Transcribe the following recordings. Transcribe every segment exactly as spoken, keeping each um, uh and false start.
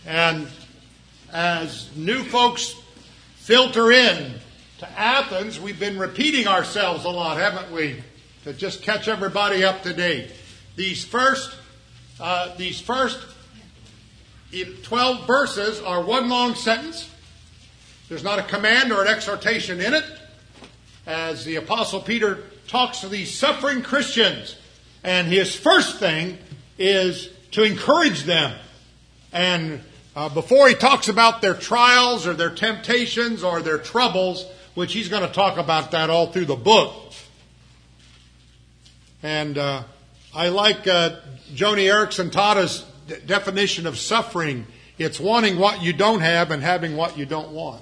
And as new folks filter in to Athens, we've been repeating ourselves a lot, haven't we? To just catch everybody up to date. These first, uh, these first twelve verses are one long sentence. There's not a command or an exhortation in it. As the Apostle Peter talks to these suffering Christians, and his first thing is to encourage them. And uh, before he talks about their trials or their temptations or their troubles, which he's going to talk about that all through the book. And uh, I like uh, Joni Eareckson Tada's d- definition of suffering. It's wanting what you don't have and having what you don't want.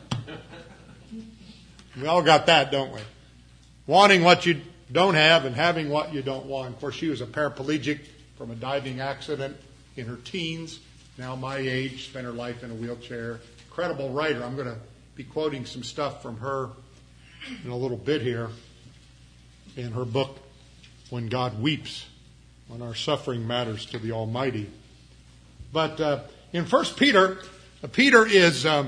We all got that, don't we? Wanting what you don't have and having what you don't want. Of course, she was a paraplegic from a diving accident in her teens. Now my age, spent her life in a wheelchair. Incredible writer. I'm going to be quoting some stuff from her in a little bit here in her book, When God Weeps, When Our Suffering Matters to the Almighty. But uh, in First Peter, uh, Peter is... Um,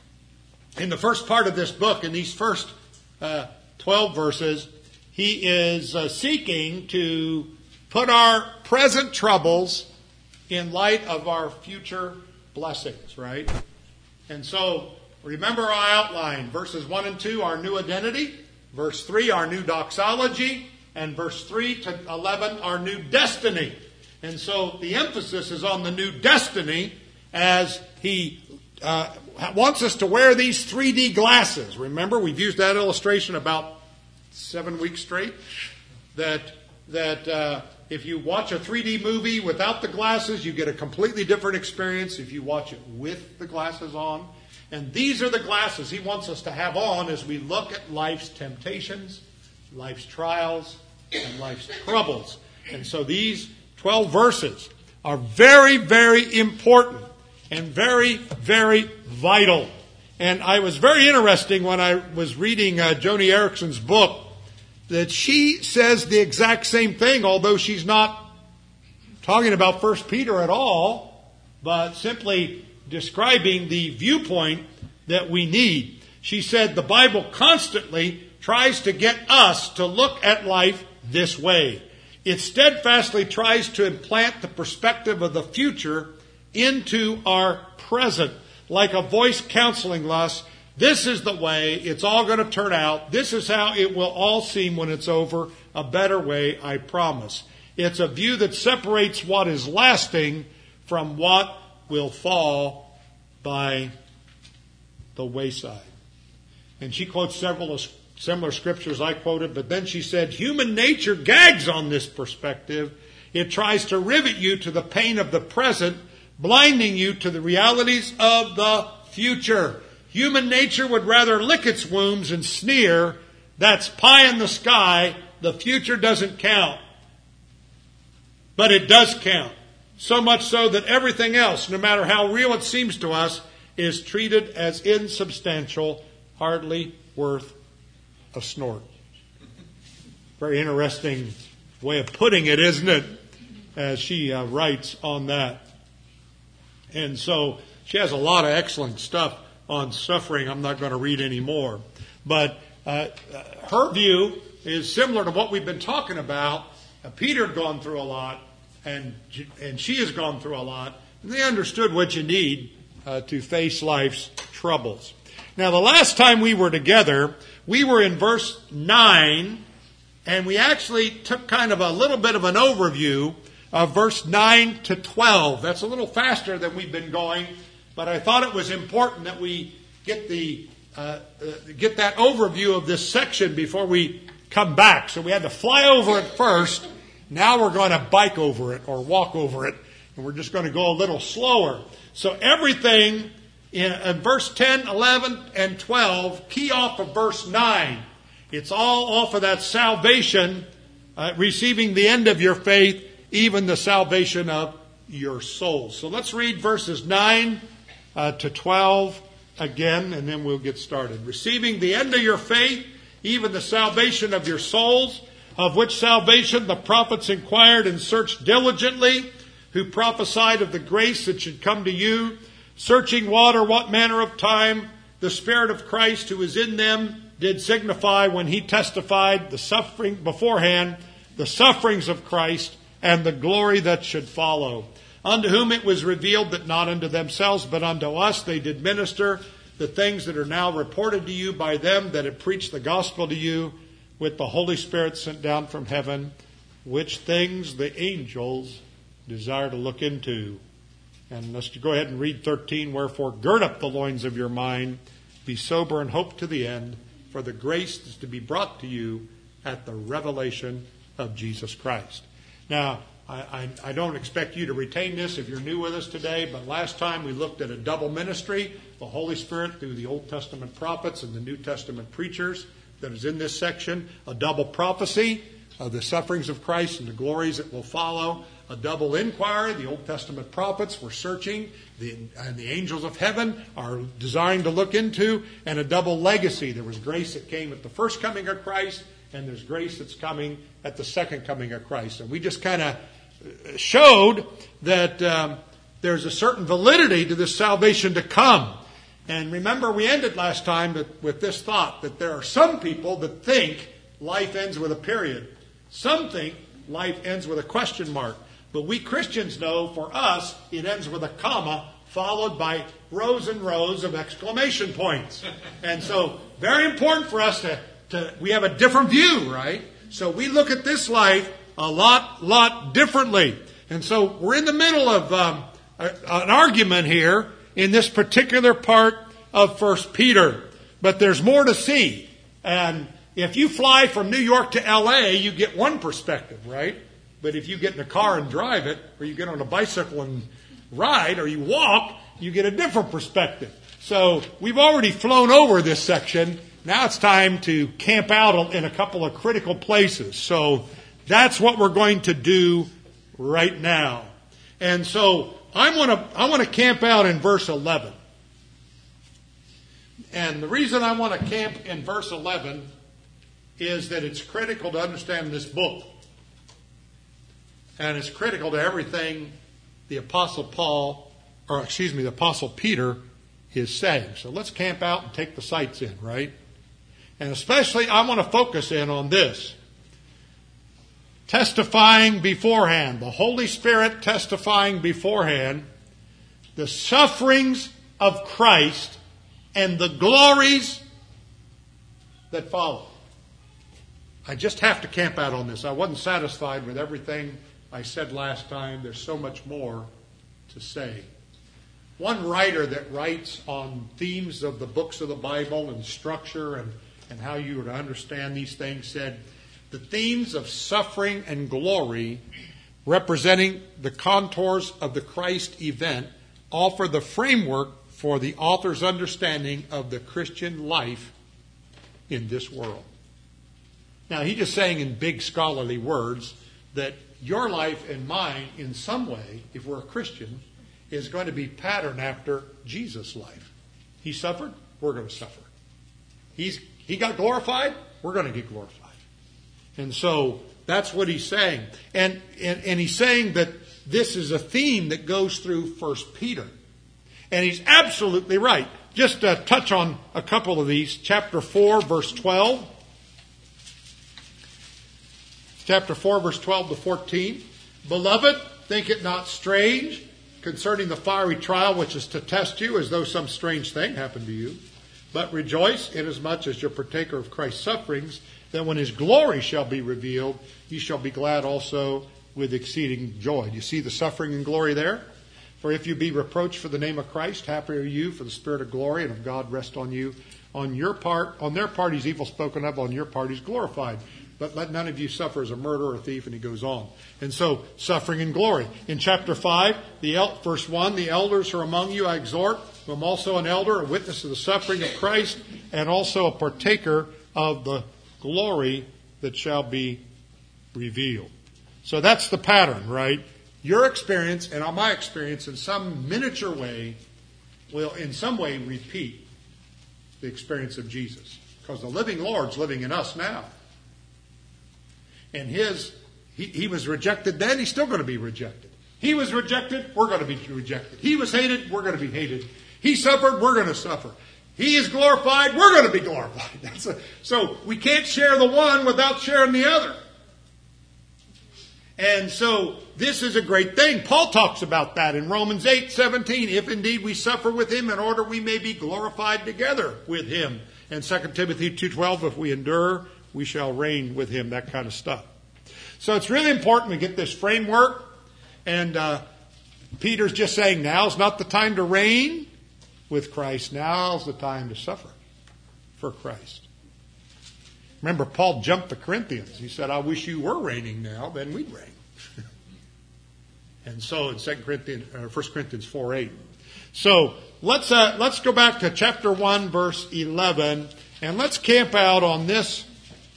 In the first part of this book, in these first uh, twelve verses, he is uh, seeking to put our present troubles in light of our future blessings, right? And so, remember our outline. Verses one and two, our new identity. Verse three, our new doxology. And verse three to eleven, our new destiny. And so, the emphasis is on the new destiny as he... Uh, wants us to wear these three D glasses. Remember, we've used that illustration about seven weeks straight. That that uh, if you watch a three D movie without the glasses, you get a completely different experience if you watch it with the glasses on. And these are the glasses he wants us to have on as we look at life's temptations, life's trials, and life's troubles. And so these twelve verses are very, very important. And very, very vital. And I was very interesting when I was reading uh, Joni Eareckson's book that she says the exact same thing, although she's not talking about First Peter at all, but simply describing the viewpoint that we need. She said the Bible constantly tries to get us to look at life this way. It steadfastly tries to implant the perspective of the future into our present, like a voice counseling us. This is the way it's all going to turn out. This is how it will all seem when it's over. A better way, I promise. It's a view that separates what is lasting from what will fall by the wayside. And she quotes several similar scriptures I quoted, but then she said, human nature gags on this perspective. It tries to rivet you to the pain of the present, blinding you to the realities of the future. Human nature would rather lick its wounds and sneer, that's pie in the sky, the future doesn't count. But it does count. So much so that everything else, no matter how real it seems to us, is treated as insubstantial, hardly worth a snort. Very interesting way of putting it, isn't it? As she uh, writes on that. And so she has a lot of excellent stuff on suffering. I'm not going to read any more. But uh, her view is similar to what we've been talking about. Uh, Peter had gone through a lot, and and she has gone through a lot. And they understood what you need uh, to face life's troubles. Now, the last time we were together, we were in verse nine, and we actually took kind of a little bit of an overview of verse nine to twelve. That's a little faster than we've been going, but I thought it was important that we get the uh, uh, get that overview of this section before we come back. So we had to fly over it first. Now we're going to bike over it or walk over it, and we're just going to go a little slower. So everything in, in verse ten, eleven, and twelve key off of verse nine. It's all off of that salvation, uh, receiving the end of your faith, even the salvation of your soul. So let's read verses nine uh, to twelve again, and then we'll get started. Receiving the end of your faith, even the salvation of your souls, of which salvation the prophets inquired and searched diligently, who prophesied of the grace that should come to you, searching water what manner of time the Spirit of Christ who is in them did signify when he testified the suffering beforehand, the sufferings of Christ, and the glory that should follow. Unto whom it was revealed that not unto themselves, but unto us they did minister the things that are now reported to you by them that have preached the gospel to you with the Holy Spirit sent down from heaven, which things the angels desire to look into. And let's go ahead and read thirteen. Wherefore, gird up the loins of your mind, be sober and hope to the end, for the grace is to be brought to you at the revelation of Jesus Christ. Now, I, I, I don't expect you to retain this if you're new with us today, but last time we looked at a double ministry, the Holy Spirit through the Old Testament prophets and the New Testament preachers that is in this section, a double prophecy of the sufferings of Christ and the glories that will follow, a double inquiry. The Old Testament prophets were searching, the, and the angels of heaven are desiring to look into, and a double legacy. There was grace that came at the first coming of Christ, and there's grace that's coming at the second coming of Christ. And we just kind of showed that um, there's a certain validity to this salvation to come. And remember, we ended last time with, with this thought, that there are some people that think life ends with a period. Some think life ends with a question mark. But we Christians know, for us, it ends with a comma followed by rows and rows of exclamation points. And so, very important for us to, to we have a different view, right? So we look at this life a lot, lot differently. And so we're in the middle of um, a, an argument here in this particular part of First Peter. But there's more to see. And if you fly from New York to L A, you get one perspective, right? But if you get in a car and drive it, or you get on a bicycle and ride, or you walk, you get a different perspective. So we've already flown over this section. Now it's time to camp out in a couple of critical places. So that's what we're going to do right now. And so I want to I want to camp out in verse eleven. And the reason I want to camp in verse eleven is that it's critical to understand this book. And it's critical to everything the Apostle Paul, or excuse me, the Apostle Peter is saying. So let's camp out and take the sights in, right? And especially I want to focus in on this. Testifying beforehand, the Holy Spirit testifying beforehand, the sufferings of Christ and the glories that follow. I just have to camp out on this. I wasn't satisfied with everything I said last time. There's so much more to say. One writer that writes on themes of the books of the Bible and structure and, and how you are to understand these things said, the themes of suffering and glory representing the contours of the Christ event offer the framework for the author's understanding of the Christian life in this world. Now, he's just saying in big scholarly words that your life and mine, in some way, if we're a Christian, is going to be patterned after Jesus' life. He suffered, we're going to suffer. He's He got glorified, we're going to get glorified. And so that's what he's saying. And, and, and he's saying that this is a theme that goes through First Peter. And he's absolutely right. Just to touch on a couple of these. Chapter four, verse twelve. Chapter four, verse twelve to fourteen. Beloved, think it not strange concerning the fiery trial which is to test you, as though some strange thing happened to you. But rejoice inasmuch as you're partaker of Christ's sufferings, that when his glory shall be revealed, you shall be glad also with exceeding joy. Do you see the suffering and glory there? For if you be reproached for the name of Christ, happy are you, for the Spirit of glory and of God rest on you. On your part, on their part he's evil spoken of, on your part he's glorified. But let none of you suffer as a murderer or a thief, and he goes on. And so, suffering and glory. In chapter five, the el- verse one, the elders who are among you I exhort, who am also an elder, a witness of the suffering of Christ, and also a partaker of the glory that shall be revealed. So that's the pattern, right? Your experience and my experience in some miniature way will in some way repeat the experience of Jesus. Because the living Lord's living in us now. And his, he, he was rejected then, he's still going to be rejected. He was rejected, we're going to be rejected. He was hated, we're going to be hated. He suffered, we're going to suffer. He is glorified, we're going to be glorified. That's a, so we can't share the one without sharing the other. And so this is a great thing. Paul talks about that in Romans eight seventeen. If indeed we suffer with him in order we may be glorified together with him. And Second Timothy two twelve, if we endure, we shall reign with him. That kind of stuff. So it's really important we get this framework. And uh, Peter's just saying now's not the time to reign with Christ. Now's the time to suffer for Christ. Remember, Paul jumped the Corinthians. He said, I wish you were reigning now, then we'd reign. And so in Second Corinthians, or First Corinthians four eight. So let's uh, let's go back to chapter one, verse eleven, and let's camp out on this,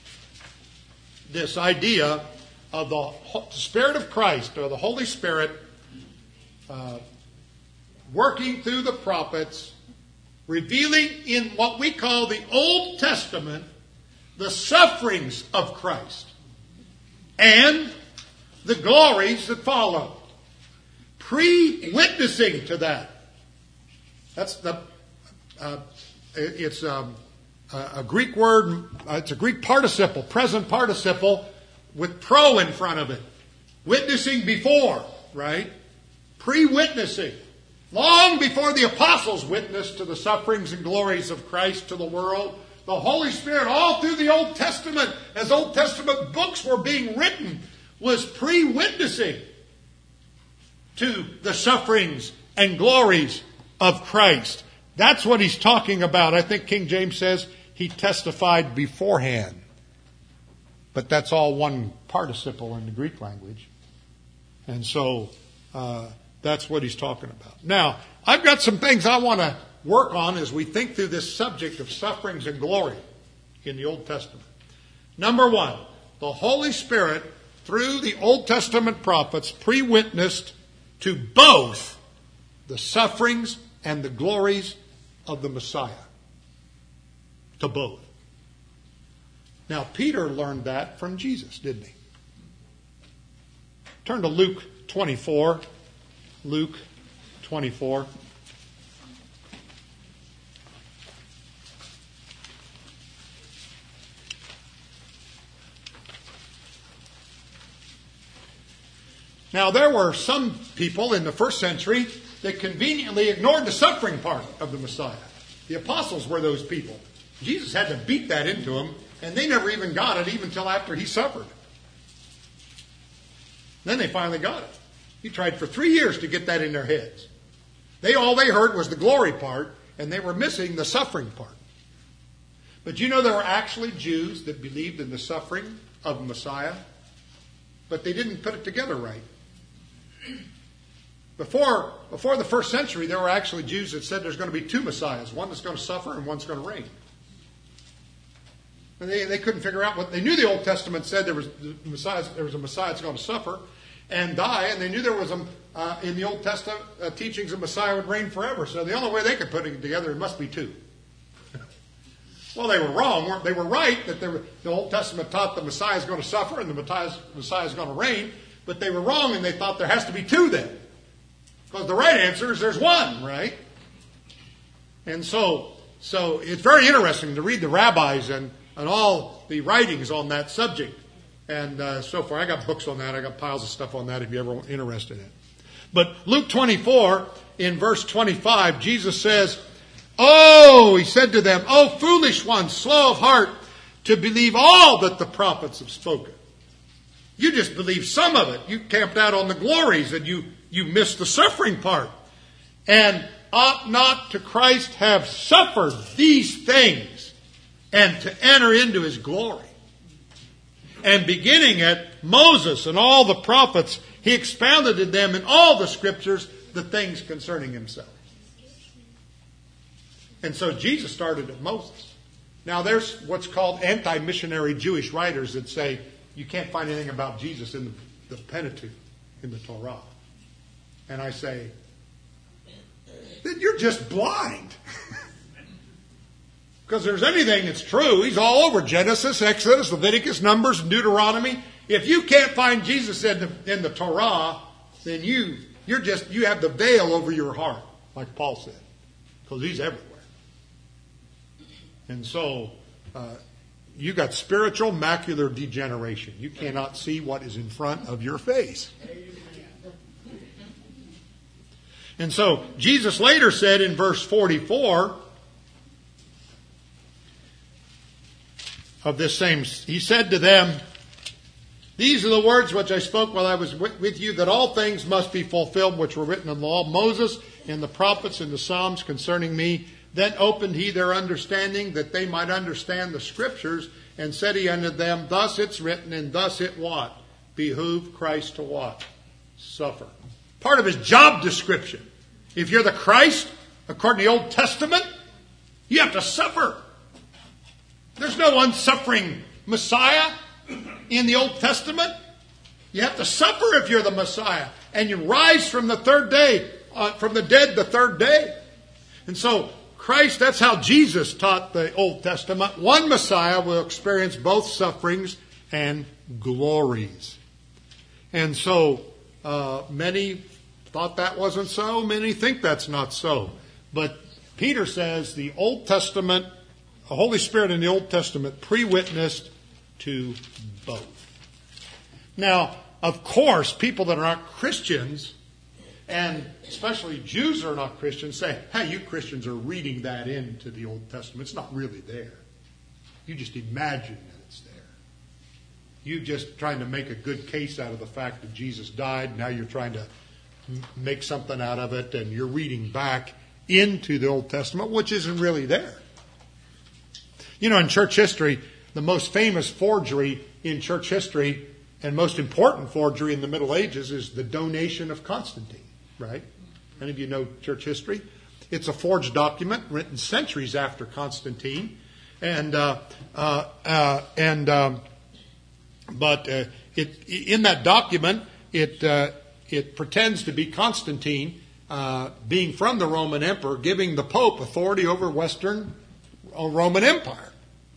this idea of the Spirit of Christ, or the Holy Spirit, uh, working through the prophets, revealing in what we call the Old Testament the sufferings of Christ and the glories that follow. Pre-witnessing to that. That's the, uh, it's um, a Greek word, uh, it's a Greek participle, present participle with pro in front of it. Witnessing before, right? Pre-witnessing. Long before the apostles witnessed to the sufferings and glories of Christ to the world, the Holy Spirit, all through the Old Testament, as Old Testament books were being written, was pre-witnessing to the sufferings and glories of Christ. That's what he's talking about. I think King James says he testified beforehand. But that's all one participle in the Greek language. And so uh, that's what he's talking about. Now, I've got some things I want to work on as we think through this subject of sufferings and glory in the Old Testament. Number one, the Holy Spirit, through the Old Testament prophets, pre-witnessed to both the sufferings and the glories of the Messiah. To both. Now, Peter learned that from Jesus, didn't he? Turn to Luke twenty-four. Luke twenty-four. Now, there were some people in the first century that conveniently ignored the suffering part of the Messiah. The apostles were those people. Jesus had to beat that into them, and they never even got it even until after he suffered. Then they finally got it. He tried for three years to get that in their heads. They all they heard was the glory part, and they were missing the suffering part. But you know there were actually Jews that believed in the suffering of the Messiah, but they didn't put it together right. Before, before the first century, there were actually Jews that said there's going to be two Messiahs, one that's going to suffer and one's going to reign. And they, they couldn't figure out what they knew. The Old Testament said there was the Messiah, there was a Messiah that's going to suffer and die, and they knew there was a uh, in the Old Testament uh, teachings a Messiah would reign forever. So the only way they could put it together, it must be two. Well, they were wrong. Weren't they? Were right that were, the Old Testament taught the Messiah is going to suffer and the Messiah is going to reign, but they were wrong, and they thought there has to be two then. Because the right answer is there's one, right? And so, so it's very interesting to read the rabbis and, and all the writings on that subject. And uh, so far, I got books on that. I got piles of stuff on that if you're ever interested in it. But Luke twenty-four, in verse twenty-five, Jesus says, Oh, he said to them, Oh, foolish ones, slow of heart, to believe all that the prophets have spoken. You just believe some of it. You camped out on the glories and you, you missed the suffering part. And ought not to Christ have suffered these things and to enter into his glory? And beginning at Moses and all the prophets, he expounded to them in all the scriptures the things concerning himself. And so Jesus started at Moses. Now there's what's called anti-missionary Jewish writers that say you can't find anything about Jesus in the, the Pentateuch, in the Torah. And I say, then you're just blind. Because there's anything that's true, he's all over Genesis, Exodus, Leviticus, Numbers, and Deuteronomy. If you can't find Jesus in the, in the Torah, then you, you're just, you have the veil over your heart, like Paul said, because he's everywhere. And so, uh, you got spiritual macular degeneration. You cannot see what is in front of your face. And so, Jesus later said in verse forty-four of this same, he said to them, "These are the words which I spoke while I was with you, that all things must be fulfilled which were written in the law, Moses and the prophets and the Psalms concerning me. Then opened he their understanding, that they might understand the Scriptures. And said he unto them, Thus it's written, and thus it what? Behooved Christ to what? Suffer." Part of his job description. If you're the Christ, according to the Old Testament, you have to suffer. There's no unsuffering Messiah in the Old Testament. You have to suffer if you're the Messiah. And you rise from the third day, uh, from the dead the third day. And so, Christ, that's how Jesus taught the Old Testament. One Messiah will experience both sufferings and glories. And so, uh, many thought that wasn't so. Many think that's not so. But Peter says the Old Testament, the Holy Spirit in the Old Testament pre-witnessed to both. Now, of course, people that are not Christians, and especially Jews who are not Christians, say, hey, you Christians are reading that into the Old Testament. It's not really there. You just imagine that it's there. You're just trying to make a good case out of the fact that Jesus died. Now you're trying to make something out of it, and you're reading back into the Old Testament, which isn't really there. You know, in church history, the most famous forgery in church history and most important forgery in the Middle Ages is the donation of Constantine, right? Any of you know church history? It's a forged document written centuries after Constantine. And, uh, uh, uh, and, um, but, uh, it, in that document, it, uh, it pretends to be Constantine, uh, being from the Roman Emperor, giving the Pope authority over Western uh, Roman Empire.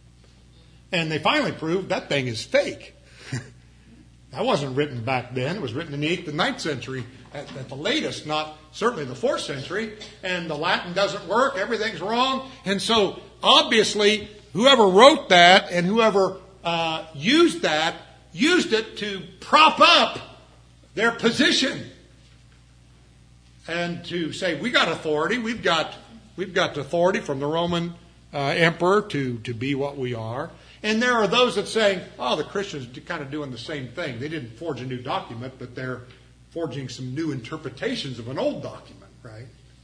And they finally proved that thing is fake. That wasn't written back then. It was written in the eighth and ninth century at, at the latest, not certainly the fourth century. And the Latin doesn't work. Everything's wrong. And so, obviously, whoever wrote that and whoever uh, used that, used it to prop up their position. And to say, we got authority. We've got, we've got authority from the Roman uh, emperor to, to be what we are. And there are those that say, oh, the Christians are kind of doing the same thing. They didn't forge a new document, but they're forging some new interpretations of an old document, right?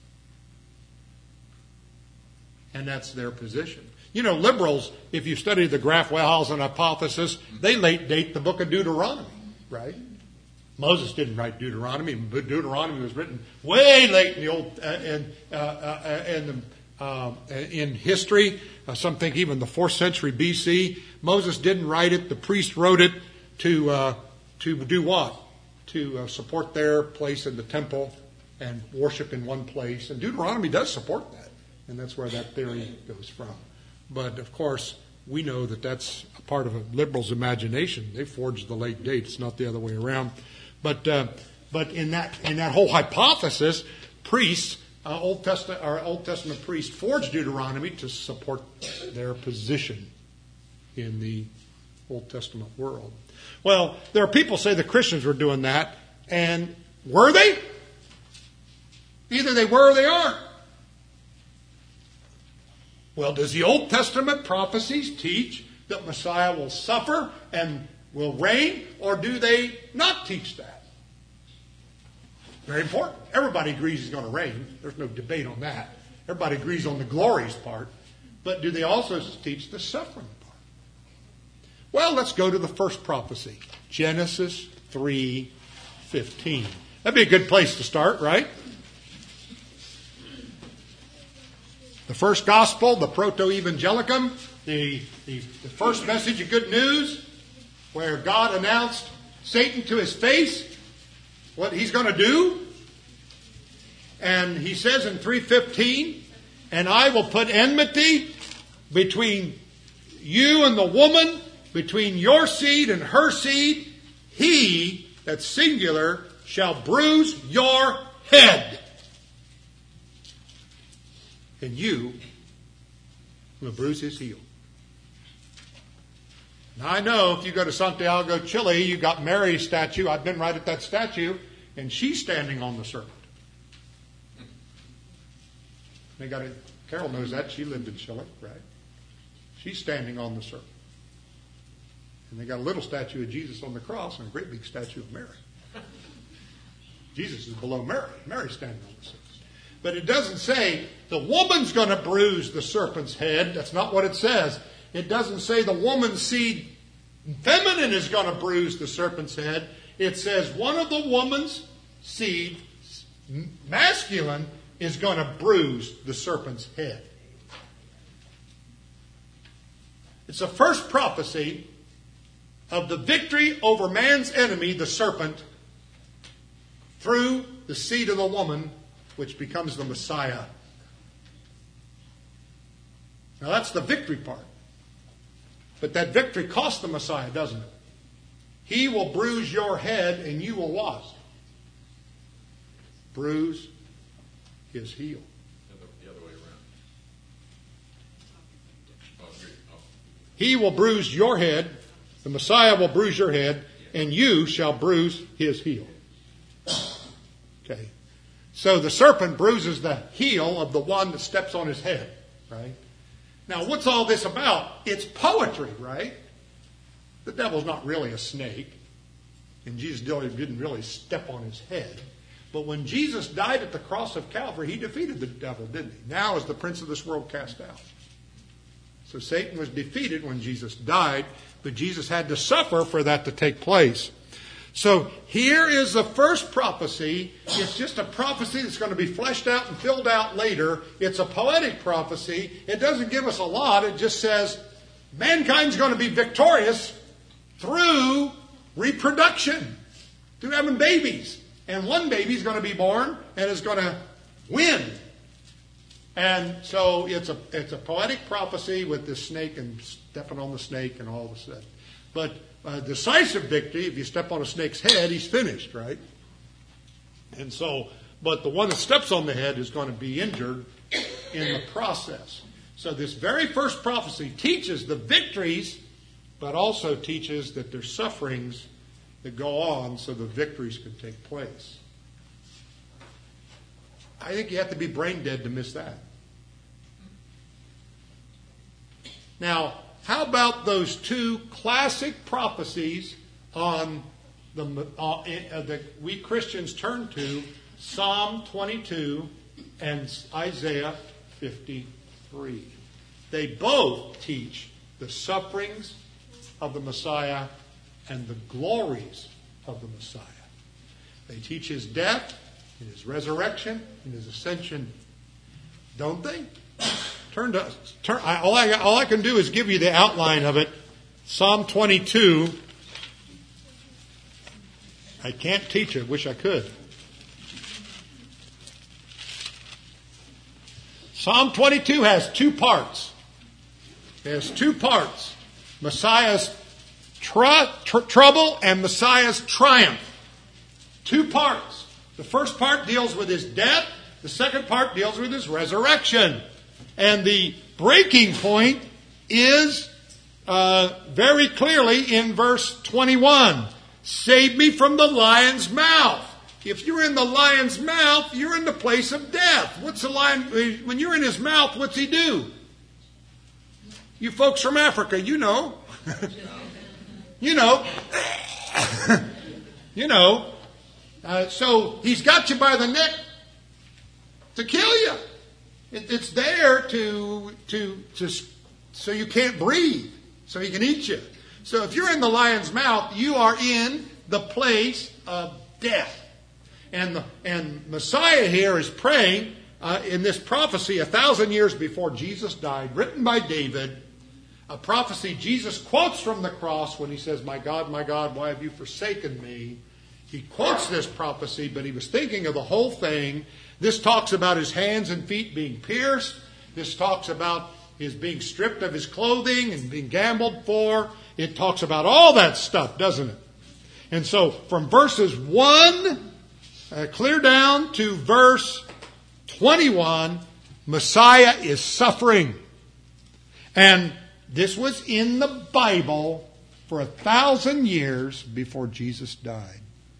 And that's their position. You know, liberals, if you study the Graf-Wellhausen hypothesis, they late date the book of Deuteronomy, right? Moses didn't write Deuteronomy, but Deuteronomy was written way late in the old uh, in uh, uh, in the Uh, in history. Uh, some think even the fourth century B C. Moses didn't write it. The priest wrote it to uh, to do what? To uh, support their place in the temple and worship in one place. And Deuteronomy does support that. And that's where that theory goes from. But, of course, we know that that's a part of a liberal's imagination. They forged the late date. It's not the other way around. But uh, but in that in that whole hypothesis, priests Uh, Old Testament, or Old Testament priests forged Deuteronomy to support their position in the Old Testament world. Well, there are people who say the Christians were doing that, and were they? Either they were or they aren't. Well, does the Old Testament prophecies teach that Messiah will suffer and will reign, or do they not teach that? Very important. Everybody agrees he's going to reign. There's no debate on that. Everybody agrees on the glorious part. But do they also teach the suffering part? Well, let's go to the first prophecy. Genesis three fifteen. That'd be a good place to start, right? The first gospel, the proto-evangelicum, the, the, the first message of good news, where God announced Satan to his face what he's going to do. And he says in three fifteen, and I will put enmity between you and the woman, between your seed and her seed. He, that's singular, shall bruise your head, and you will bruise his heel. Now I know if you go to Santiago, Chile, you got Mary's statue. I've been right at that statue, and she's standing on the serpent. They got a, Carol knows that. She lived in Chile, right? She's standing on the serpent. And they got a little statue of Jesus on the cross and a great big statue of Mary. Jesus is below Mary. Mary's standing on the serpent. But it doesn't say the woman's going to bruise the serpent's head. That's not what it says. It doesn't say the woman's seed feminine is going to bruise the serpent's head. It says one of the woman's seed, masculine, is going to bruise the serpent's head. It's the first prophecy of the victory over man's enemy, the serpent, through the seed of the woman, which becomes the Messiah. Now that's the victory part. But that victory cost the Messiah, doesn't it? He will bruise your head and you will what? Bruise his heel. The other way around. Oh, oh. He will bruise your head. The Messiah will bruise your head, and you shall bruise his heel. Okay. So the serpent bruises the heel of the one that steps on his head, right? Now, what's all this about? It's poetry, right? The devil's not really a snake, and Jesus didn't really step on his head. But when Jesus died at the cross of Calvary, he defeated the devil, didn't he? Now is the prince of this world cast out. So Satan was defeated when Jesus died, but Jesus had to suffer for that to take place. So here is the first prophecy. It's just a prophecy that's going to be fleshed out and filled out later. It's a poetic prophecy. It doesn't give us a lot. It just says mankind's going to be victorious through reproduction, through having babies. And one baby's going to be born and is going to win. And so it's a it's a poetic prophecy with this snake and stepping on the snake and all of a sudden. But uh, decisive victory, if you step on a snake's head, he's finished, right? And so, but the one that steps on the head is going to be injured in the process. So this very first prophecy teaches the victories, but also teaches that there's sufferings that go on so the victories can take place. I think you have to be brain dead to miss that. Now, how about those two classic prophecies on the uh, that we Christians turn to, Psalm twenty-two and Isaiah fifty-three? They both teach the sufferings of the Messiah and the glories of the Messiah. They teach his death, and his resurrection, and his ascension, don't they? Turn to turn. I, all I all I can do is give you the outline of it. Psalm twenty-two. I can't teach it. Wish I could. Psalm twenty-two has two parts. It has two parts: Messiah's tr- tr- trouble and Messiah's triumph. Two parts. The first part deals with his death. The second part deals with his resurrection. And the breaking point is uh, very clearly in verse twenty-one. Save me from the lion's mouth. If you're in the lion's mouth, you're in the place of death. What's the lion? When you're in his mouth, what's he do? You folks from Africa, you know. you know. you know. Uh, so he's got you by the neck to kill you. It, it's there to, to, to, so you can't breathe, so he can eat you. So if you're in the lion's mouth, you are in the place of death. And the, and Messiah here is praying uh, in this prophecy a thousand years before Jesus died, written by David, a prophecy Jesus quotes from the cross when he says, "My God, my God, why have you forsaken me?" He quotes this prophecy, but he was thinking of the whole thing. This talks about his hands and feet being pierced. This talks about his being stripped of his clothing and being gambled for. It talks about all that stuff, doesn't it? And so from verses one uh, clear down to verse twenty-one, Messiah is suffering. And this was in the Bible for a thousand years before Jesus died.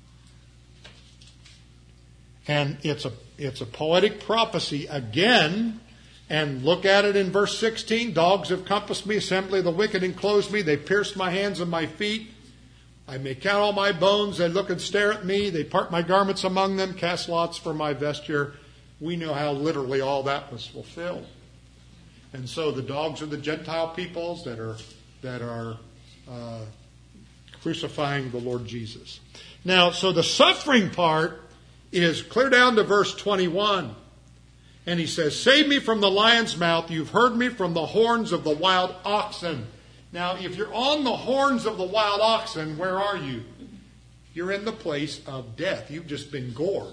And it's a it's a poetic prophecy again. And look at it in verse sixteen. Dogs have compassed me, assembly of the wicked enclosed me. They pierced my hands and my feet. I may count all my bones. They look and stare at me. They part my garments among them, cast lots for my vesture. We know how literally all that was fulfilled. And so the dogs are the Gentile peoples that are that are uh, crucifying the Lord Jesus. Now, so the suffering part is clear down to verse twenty-one. And he says, save me from the lion's mouth. You've heard me from the horns of the wild oxen. Now, if you're on the horns of the wild oxen, where are you? You're in the place of death. You've just been gored.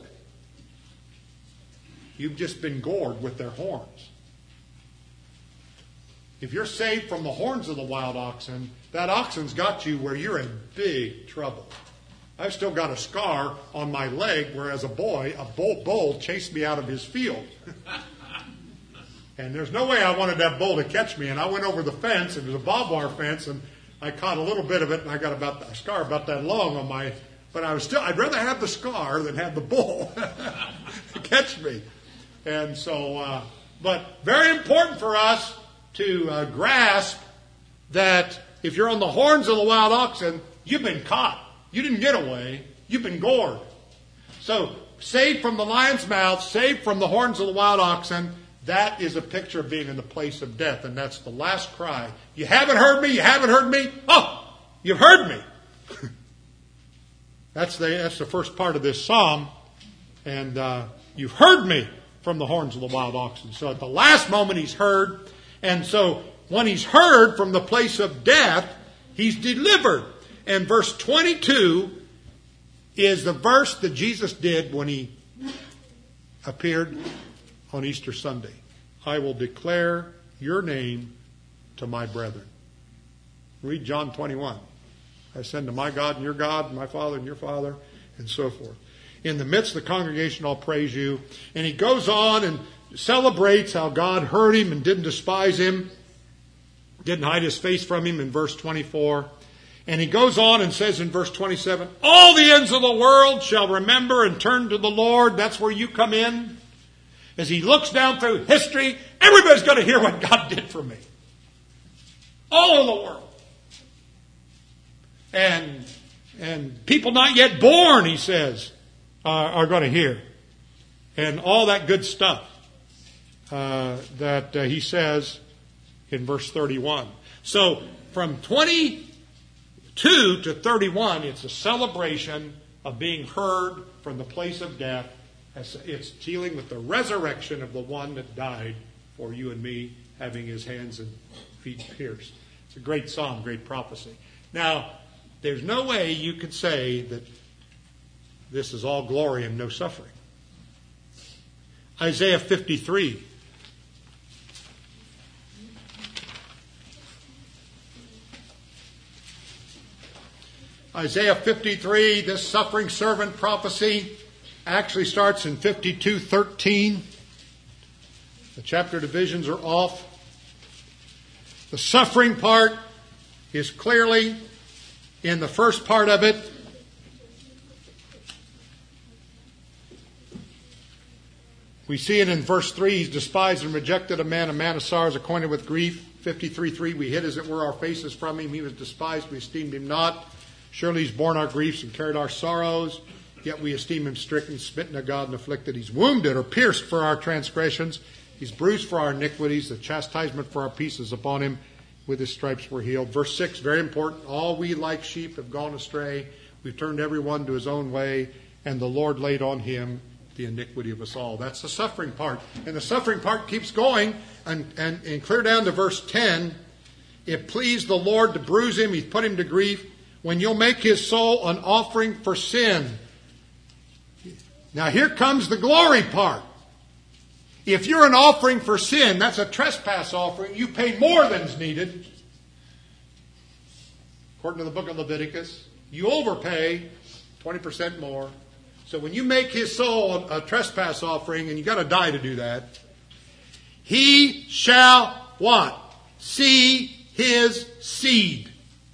You've just been gored with their horns. If you're saved from the horns of the wild oxen, that oxen's got you where you're in big trouble. I've still got a scar on my leg where as a boy, a bull, bull chased me out of his field. And there's no way I wanted that bull to catch me. And I went over the fence. It was a barbed wire fence. And I caught a little bit of it. And I got about a scar about that long on my... But I was still... I'd rather have the scar than have the bull catch me. And so... Uh, but very important for us to uh, grasp that if you're on the horns of the wild oxen, you've been caught. You didn't get away. You've been gored. So, saved from the lion's mouth, saved from the horns of the wild oxen, that is a picture of being in the place of death. And that's the last cry. You haven't heard me? You haven't heard me? Oh, you've heard me. that's, the, that's the first part of this psalm. And uh, you've heard me from the horns of the wild oxen. So at the last moment he's heard. And so when he's heard from the place of death, he's delivered. And verse twenty-two is the verse that Jesus did when he appeared on Easter Sunday. I will declare your name to my brethren. Read John twenty-one. I send to my God and your God, and my Father and your Father, and so forth. In the midst of the congregation, I'll praise you. And he goes on and celebrates how God heard him and didn't despise him, didn't hide his face from him in verse twenty-four. And he goes on and says in verse twenty-seven, all the ends of the world shall remember and turn to the Lord. That's where you come in. As he looks down through history, everybody's going to hear what God did for me. All of the world. And, and people not yet born, he says, uh, are going to hear. And all that good stuff uh, that uh, he says in verse thirty-one. So from twenty two to thirty-one, it's a celebration of being heard from the place of death. It's dealing with the resurrection of the one that died for you and me, having his hands and feet pierced. It's a great psalm, great prophecy. Now, there's no way you could say that this is all glory and no suffering. Isaiah fifty-three. Isaiah fifty-three, this suffering servant prophecy actually starts in fifty-two thirteen. The chapter divisions are off. The suffering part is clearly in the first part of it. We see it in verse three. He's despised and rejected, a man, a man of sorrows, acquainted with grief. fifty-three three, we hid as it were our faces from him. He was despised, we esteemed him not. Surely he's borne our griefs and carried our sorrows. Yet we esteem him stricken, smitten of God, and afflicted. He's wounded or pierced for our transgressions. He's bruised for our iniquities. The chastisement for our peace is upon him. With his stripes we're healed. Verse six, very important. All we like sheep have gone astray. We've turned every one to his own way. And the Lord laid on him the iniquity of us all. That's the suffering part. And the suffering part keeps going. And, and, and clear down to verse ten. It pleased the Lord to bruise him. He's put him to grief. When you'll make his soul an offering for sin. Now here comes the glory part. If you're an offering for sin, that's a trespass offering. You pay more than is needed. According to the book of Leviticus, you overpay twenty percent more. So when you make his soul a trespass offering, and you got to die to do that, he shall what? See his seed.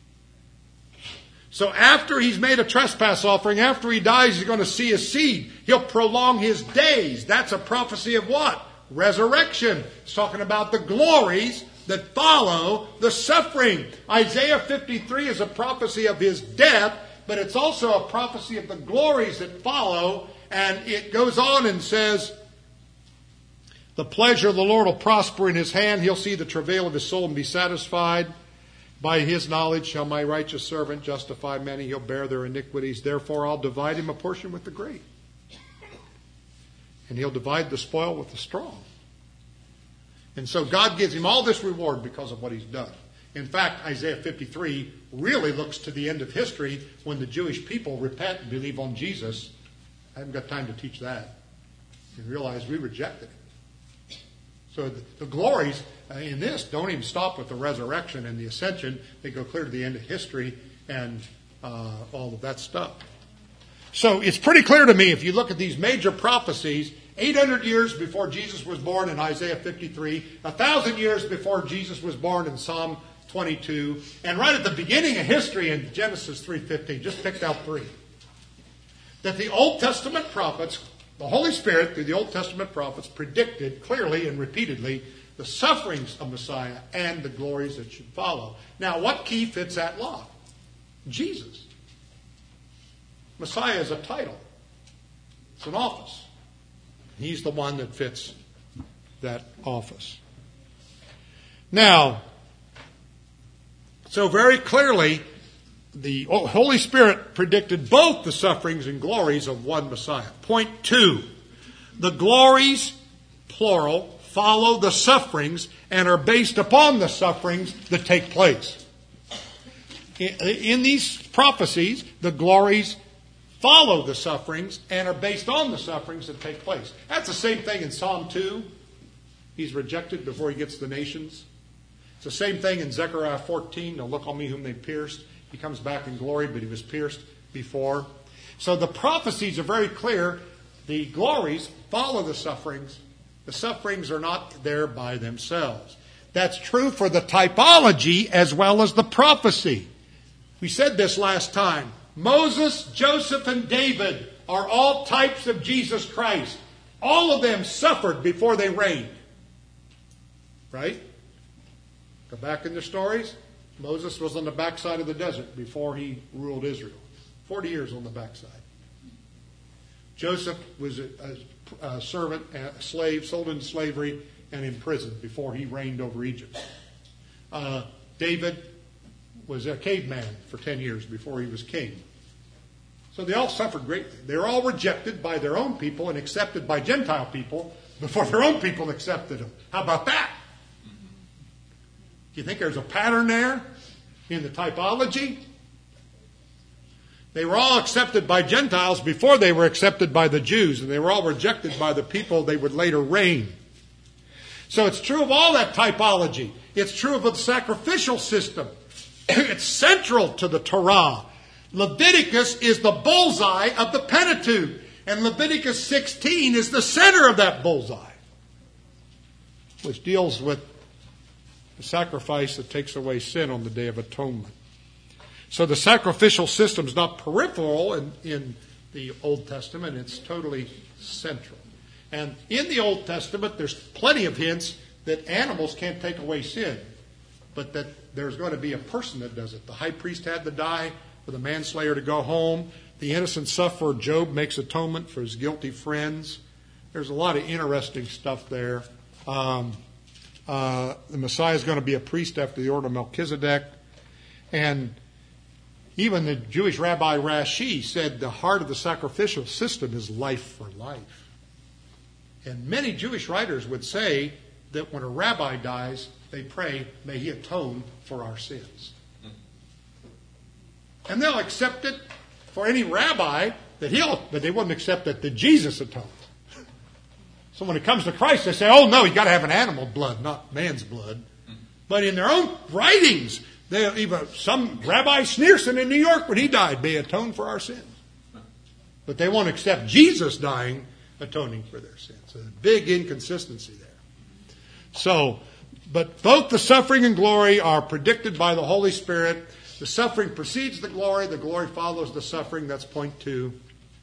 So after he's made a trespass offering, after he dies, he's going to see his seed. He'll prolong his days. That's a prophecy of what? Resurrection. It's talking about the glories that follow the suffering. Isaiah fifty-three is a prophecy of his death, but it's also a prophecy of the glories that follow. And it goes on and says, the pleasure of the Lord will prosper in his hand. He'll see the travail of his soul and be satisfied. By his knowledge shall my righteous servant justify many. He'll bear their iniquities. Therefore I'll divide him a portion with the great. And he'll divide the spoil with the strong. And so God gives him all this reward because of what he's done. In fact, Isaiah fifty-three really looks to the end of history when the Jewish people repent and believe on Jesus. I haven't got time to teach that. And realize we rejected him. So the, the glories in this don't even stop with the resurrection and the ascension. They go clear to the end of history and uh, all of that stuff. So it's pretty clear to me if you look at these major prophecies, eight hundred years before Jesus was born in Isaiah fifty-three, one thousand years before Jesus was born in Psalm twenty-two, and right at the beginning of history in Genesis three fifteen, just picked out three, that the Old Testament prophets, the Holy Spirit through the Old Testament prophets, predicted clearly and repeatedly the sufferings of Messiah and the glories that should follow. Now, what key fits that law? Jesus. Messiah is a title. It's an office. He's the one that fits that office. Now, so very clearly, the Holy Spirit predicted both the sufferings and glories of one Messiah. Point two, the glories, plural, follow the sufferings and are based upon the sufferings that take place. In these prophecies, the glories follow the sufferings and are based on the sufferings that take place. That's the same thing in Psalm two. He's rejected before he gets the nations. It's the same thing in Zechariah fourteen. They'll look on me whom they pierced. He comes back in glory, but he was pierced before. So the prophecies are very clear. The glories follow the sufferings. The sufferings are not there by themselves. That's true for the typology as well as the prophecy. We said this last time. Moses, Joseph, and David are all types of Jesus Christ. All of them suffered before they reigned. Right? Go back in the stories. Moses was on the backside of the desert before he ruled Israel. Forty years on the backside. Joseph was a, a, a servant, a slave, sold into slavery, and imprisoned before he reigned over Egypt. Uh, David was a caveman for ten years before he was king. So they all suffered greatly. They were all rejected by their own people and accepted by Gentile people before their own people accepted them. How about that? Do you think there's a pattern there in the typology? They were all accepted by Gentiles before they were accepted by the Jews, and they were all rejected by the people they would later reign. So it's true of all that typology. It's true of the sacrificial system. It's central to the Torah. Leviticus is the bullseye of the Pentateuch, and Leviticus sixteen is the center of that bullseye, which deals with the sacrifice that takes away sin on the Day of Atonement. So the sacrificial system is not peripheral in, in the Old Testament. It's totally central. And in the Old Testament, there's plenty of hints that animals can't take away sin, but that there's going to be a person that does it. The high priest had to die for the manslayer to go home. The innocent sufferer, Job, makes atonement for his guilty friends. There's a lot of interesting stuff there. Um, uh, the Messiah is going to be a priest after the order of Melchizedek. And even the Jewish Rabbi Rashi said the heart of the sacrificial system is life for life. And many Jewish writers would say that when a rabbi dies, they pray, may he atone for our sins. And they'll accept it for any rabbi that he'll, but they wouldn't accept it that Jesus atoned. So when it comes to Christ, they say, oh no, you got to have an animal blood, not man's blood. But in their own writings, they even some Rabbi Schneerson in New York, when he died, may atone for our sins. But they won't accept Jesus dying, atoning for their sins. So a big inconsistency there. So, but both the suffering and glory are predicted by the Holy Spirit. The suffering precedes the glory. The glory follows the suffering. That's point two.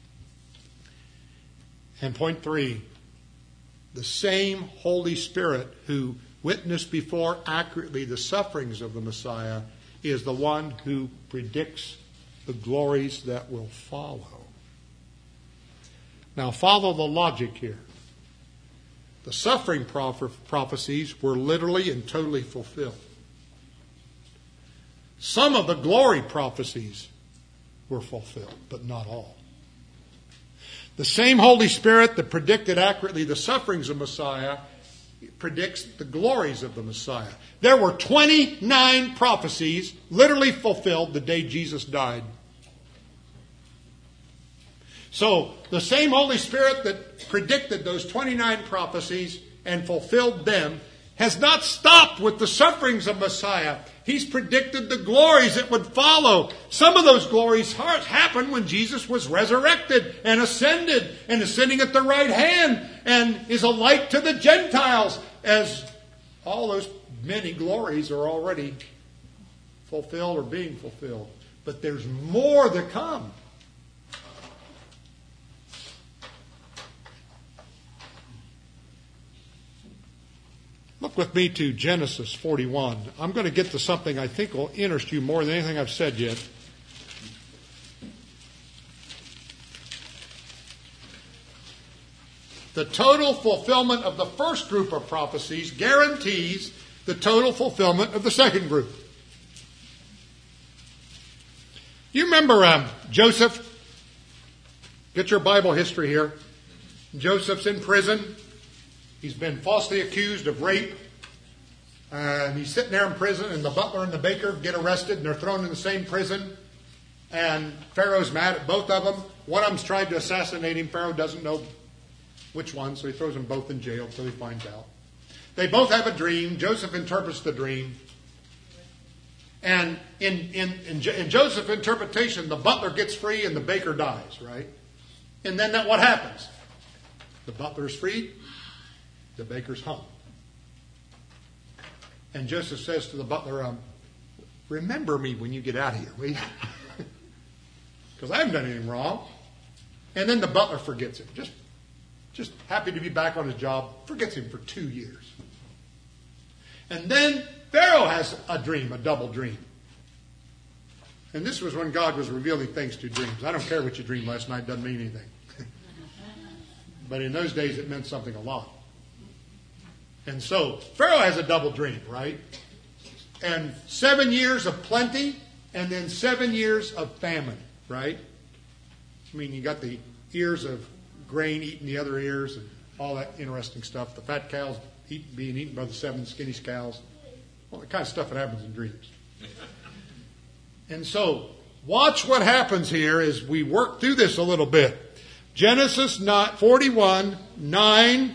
And point three, the same Holy Spirit who witnessed before accurately the sufferings of the Messiah is the one who predicts the glories that will follow. Now follow the logic here. The suffering prophecies were literally and totally fulfilled. Some of the glory prophecies were fulfilled, but not all. The same Holy Spirit that predicted accurately the sufferings of Messiah predicts the glories of the Messiah. There were twenty-nine prophecies literally fulfilled the day Jesus died. So the same Holy Spirit that predicted those twenty-nine prophecies and fulfilled them has not stopped with the sufferings of Messiah. He's predicted the glories that would follow. Some of those glories happened when Jesus was resurrected and ascended and is sitting at the right hand and is a light to the Gentiles, as all those many glories are already fulfilled or being fulfilled. But there's more to come. Look with me to Genesis forty-one. I'm going to get to something I think will interest you more than anything I've said yet. The total fulfillment of the first group of prophecies guarantees the total fulfillment of the second group. You remember um, Joseph? Get your Bible history here. Joseph's in prison. He's been falsely accused of rape. Uh, and he's sitting there in prison, and the butler and the baker get arrested, and they're thrown in the same prison. And Pharaoh's mad at both of them. One of them's tried to assassinate him. Pharaoh doesn't know which one, so he throws them both in jail until he finds out. They both have a dream. Joseph interprets the dream. And in, in, in, in Joseph's interpretation, the butler gets free and the baker dies, right? And then that, what happens? The butler's freed. The baker's hung. And Joseph says to the butler, um, remember me when you get out of here, will you? Because I haven't done anything wrong. And then the butler forgets him. Just, just happy to be back on his job. Forgets him for two years. And then Pharaoh has a dream, a double dream. And this was when God was revealing things to dreams. I don't care what you dreamed last night. Doesn't mean anything. But in those days, it meant something a lot. And so Pharaoh has a double dream, right? And seven years of plenty and then seven years of famine, right? I mean, you got the ears of grain eating the other ears and all that interesting stuff. The fat cows eat, being eaten by the seven skinny cows. All the kind of stuff that happens in dreams. And so watch what happens here as we work through this a little bit. Genesis forty-one, nine.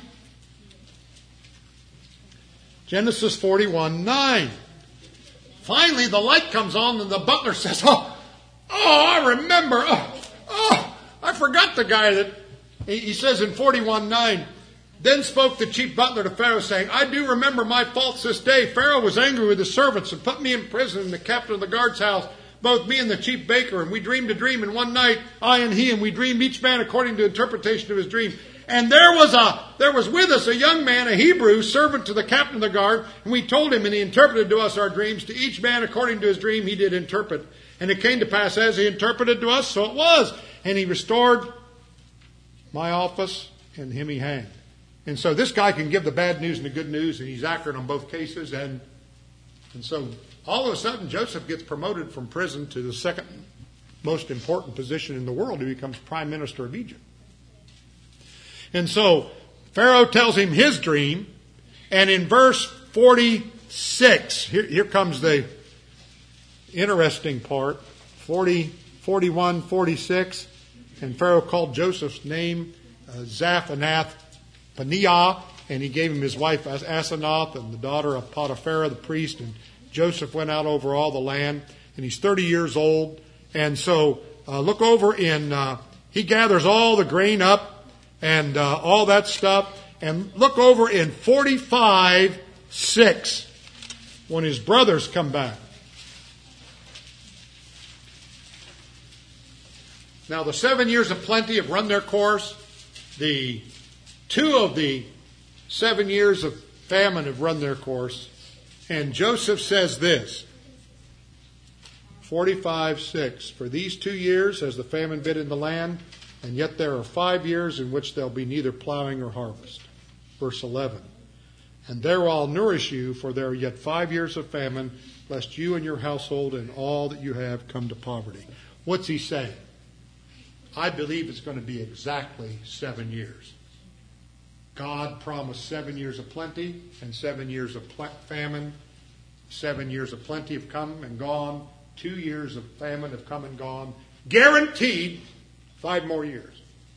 Genesis forty-one, nine. Finally, the light comes on and the butler says, oh, oh, I remember. Oh, oh, I forgot the guy that, he says in forty-one, nine, then spoke the chief butler to Pharaoh, saying, I do remember my faults this day. Pharaoh was angry with his servants and put me in prison in the captain of the guard's house, both me and the chief baker. And we dreamed a dream in one night, I and he, and we dreamed each man according to interpretation of his dream. And there was a there was with us a young man, a Hebrew, servant to the captain of the guard, and we told him, and he interpreted to us our dreams. To each man according to his dream he did interpret. And it came to pass as he interpreted to us, so it was. And he restored my office, and him he hanged. And so this guy can give the bad news and the good news, and he's accurate on both cases. And and so all of a sudden Joseph gets promoted from prison to the second most important position in the world. He becomes prime minister of Egypt. And so Pharaoh tells him his dream, and in verse forty-six, here, here comes the interesting part, forty, forty-one, forty-six, and Pharaoh called Joseph's name uh, Zaphanath Paneah, and he gave him his wife Asenath and the daughter of Potiphar the priest, and Joseph went out over all the land, and he's thirty years old. And so uh, look over in uh, he gathers all the grain up and uh, all that stuff. And look over in forty-five six when his brothers come back. Now the seven years of plenty have run their course. The two of the seven years of famine have run their course. And Joseph says this, forty-five six, for these two years has the famine been in the land, and yet there are five years in which there will be neither plowing or harvest. Verse eleven, and there I'll nourish you, for there are yet five years of famine, lest you and your household and all that you have come to poverty. What's he saying? I believe it's going to be exactly seven years. God promised seven years of plenty and seven years of famine. Seven years of plenty have come and gone. Two years of famine have come and gone. Guaranteed five more years.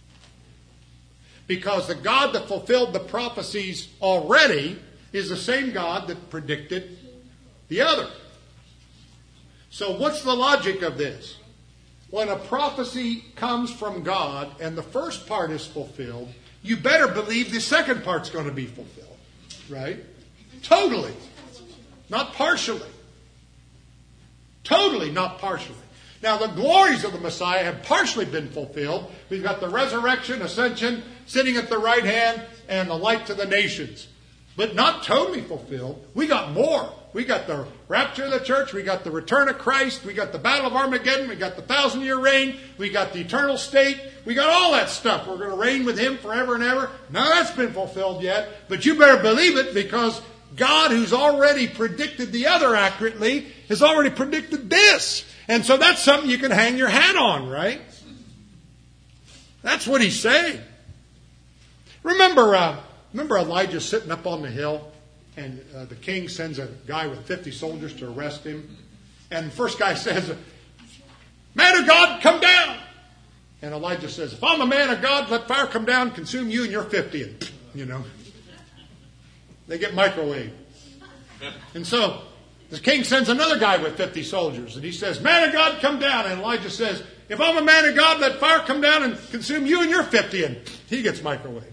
Because the God that fulfilled the prophecies already is the same God that predicted the other. So what's the logic of this? When a prophecy comes from God and the first part is fulfilled, you better believe the second part's going to be fulfilled. Right? Totally. Not partially. Totally, not partially. Now, the glories of the Messiah have partially been fulfilled. We've got the resurrection, ascension, sitting at the right hand, and the light to the nations. But not totally fulfilled. We got more. We got the rapture of the church. We got the return of Christ. We got the battle of Armageddon. We got the thousand-year reign. We got the eternal state. We got all that stuff. We're going to reign with Him forever and ever. None of that's been fulfilled yet. But you better believe it, because God, who's already predicted the other accurately, has already predicted this. And so that's something you can hang your hat on, right? That's what he's saying. Remember, uh, remember Elijah sitting up on the hill, and uh, the king sends a guy with fifty soldiers to arrest him. And the first guy says, "Man of God, come down." And Elijah says, "If I'm a man of God, let fire come down, consume you and your fifty. And, you know, they get microwaved. And so the king sends another guy with fifty soldiers, and he says, "Man of God, come down." And Elijah says, "If I'm a man of God, let fire come down and consume you and your fifty. And he gets microwaved.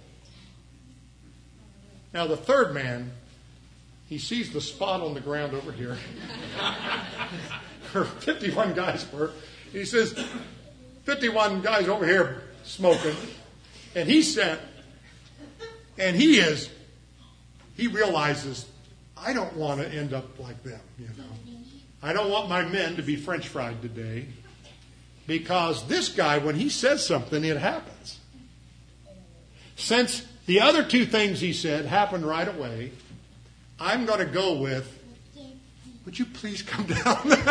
Now the third man, he sees the spot on the ground over here where fifty-one guys were. He says, fifty-one guys over here smoking. And he said, and he is, he realizes, I don't want to end up like them, you know. I don't want my men to be French fried today, because this guy, when he says something, it happens. Since the other two things he said happened right away, I'm going to go with, would you please come down?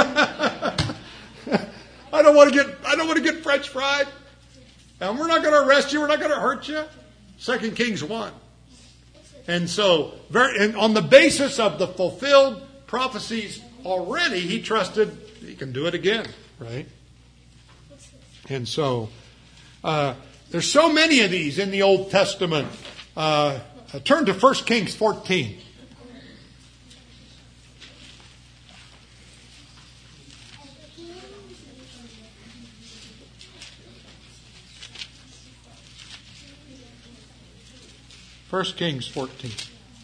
I don't want to get I don't want to get French fried. And we're not going to arrest you, we're not going to hurt you. Second Kings one. And so, very, and on the basis of the fulfilled prophecies already, he trusted he can do it again, right? And so, uh, there's so many of these in the Old Testament. Uh, turn to First Kings fourteen. First Kings fourteen.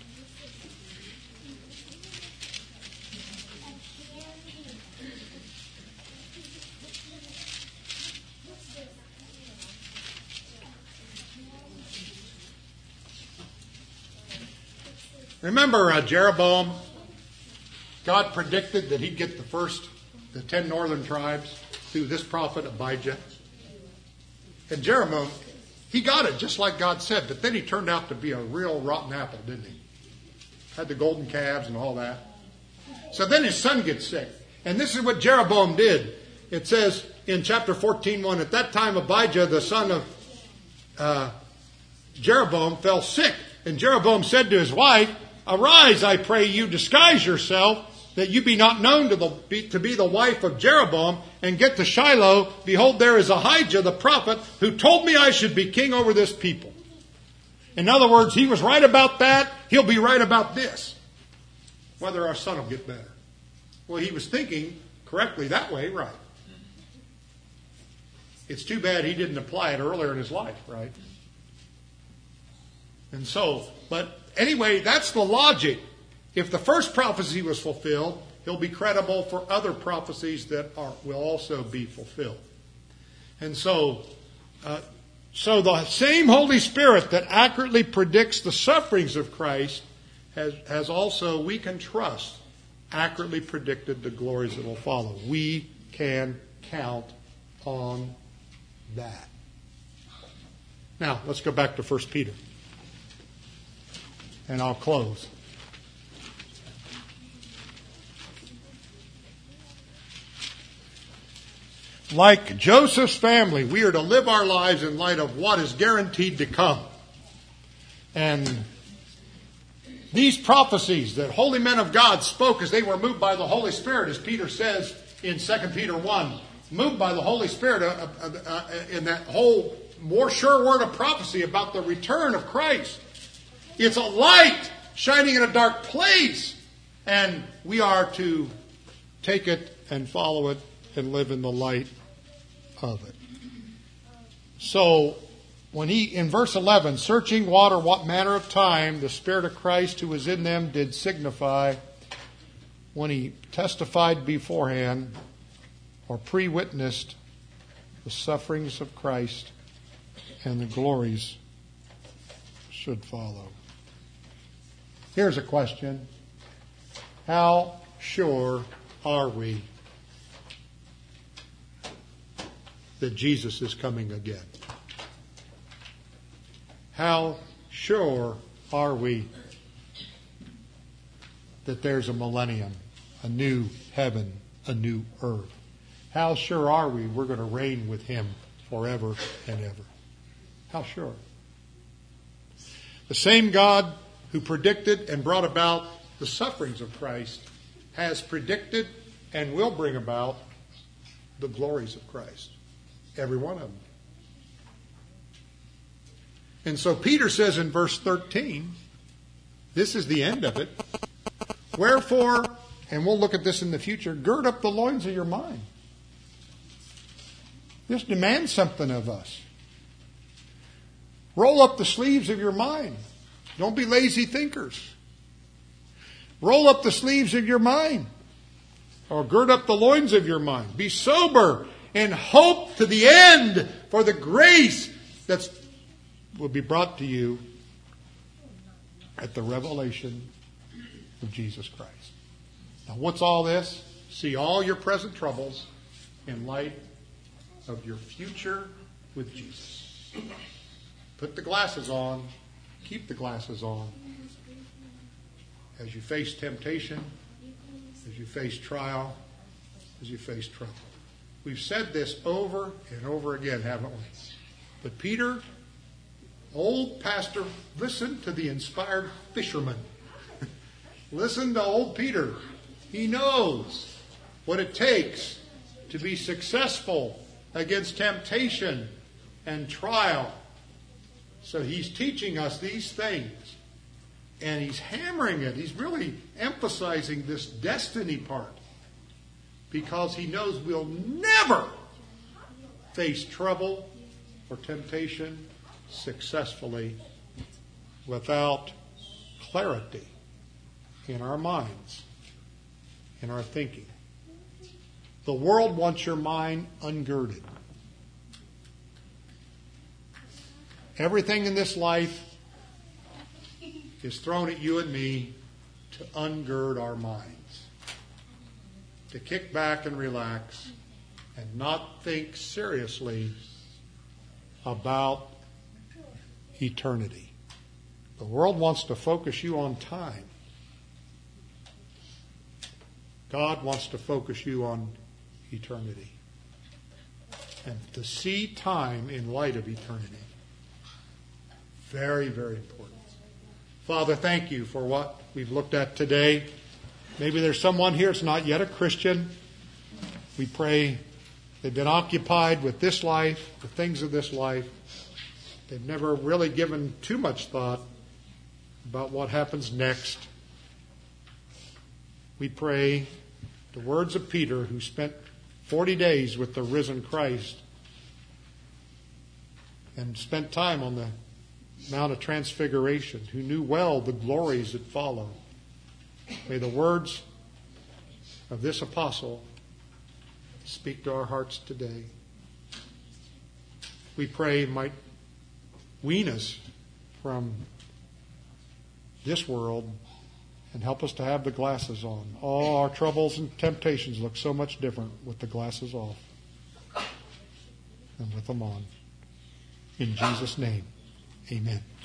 Remember uh, Jeroboam? God predicted that he'd get the first, the ten northern tribes through this prophet Abijah. And Jeroboam, he got it just like God said, but then he turned out to be a real rotten apple, didn't he? Had the golden calves and all that. So then his son gets sick. And this is what Jeroboam did. It says in chapter fourteen one, at that time Abijah, the son of uh, Jeroboam, fell sick. And Jeroboam said to his wife, "Arise, I pray you, disguise yourself, that you be not known to, the, be, to be the wife of Jeroboam, and get to Shiloh. Behold, there is Ahijah the prophet, who told me I should be king over this people." In other words, he was right about that. He'll be right about this. Whether our son will get better. Well, he was thinking correctly that way, right? It's too bad he didn't apply it earlier in his life, right? And so, but anyway, that's the logic. If the first prophecy was fulfilled, he'll be credible for other prophecies that are, will also be fulfilled. And so, uh, so the same Holy Spirit that accurately predicts the sufferings of Christ has, has also, we can trust, accurately predicted the glories that will follow. We can count on that. Now, let's go back to First Peter. And I'll close. Like Joseph's family, we are to live our lives in light of what is guaranteed to come. And these prophecies that holy men of God spoke as they were moved by the Holy Spirit, as Peter says in Second Peter one, moved by the Holy Spirit uh, uh, uh, in that whole more sure word of prophecy about the return of Christ. It's a light shining in a dark place, and we are to take it and follow it and live in the light of it. So, when he, in verse eleven, searching water what manner of time the Spirit of Christ who was in them did signify, when he testified beforehand or pre-witnessed the sufferings of Christ and the glories should follow. Here's a question. How sure are we that Jesus is coming again? How sure are we that there's a millennium, a new heaven, a new earth? How sure are we we're going to reign with him forever and ever? How sure? The same God who predicted and brought about the sufferings of Christ has predicted and will bring about the glories of Christ. Every one of them. And so Peter says in verse thirteen, this is the end of it. Wherefore, and we'll look at this in the future, gird up the loins of your mind. This demands something of us. Roll up the sleeves of your mind. Don't be lazy thinkers. Roll up the sleeves of your mind. Or gird up the loins of your mind. Be sober and hope to the end for the grace that will be brought to you at the revelation of Jesus Christ. Now, what's all this? See all your present troubles in light of your future with Jesus. Put the glasses on. Keep the glasses on. As you face temptation, as you face trial, as you face trouble. We've said this over and over again, haven't we? But Peter, old pastor, listen to the inspired fisherman. Listen to old Peter. He knows what it takes to be successful against temptation and trial. So he's teaching us these things. And he's hammering it. He's really emphasizing this destiny part. Because he knows we'll never face trouble or temptation successfully without clarity in our minds, in our thinking. The world wants your mind ungirded. Everything in this life is thrown at you and me to ungird our minds, to kick back and relax and not think seriously about eternity. The world wants to focus you on time. God wants to focus you on eternity. And to see time in light of eternity. Very, very important. Father, thank you for what we've looked at today. Maybe there's someone here that's not yet a Christian. We pray they've been occupied with this life, the things of this life. They've never really given too much thought about what happens next. We pray the words of Peter, who spent forty days with the risen Christ, and spent time on the Mount of Transfiguration, who knew well the glories that follow. May the words of this apostle speak to our hearts today. We pray might wean us from this world and help us to have the glasses on. All our troubles and temptations look so much different with the glasses off than with them on. In Jesus' name, amen.